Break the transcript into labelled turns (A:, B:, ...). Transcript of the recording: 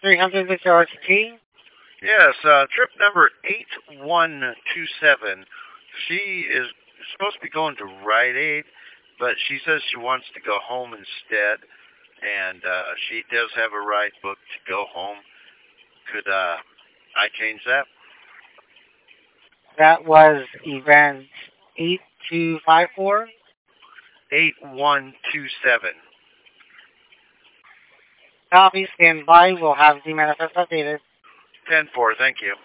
A: 300 with RTT.
B: Yes, trip number 8127. She is supposed to be going to Rite Aid, but she says she wants to go home instead, and she does have a ride booked to go home. Could I change that?
A: That was event 8254.
B: 8127.
A: Copy, stand by. We'll have the manifest updated.
B: 10-4, thank you.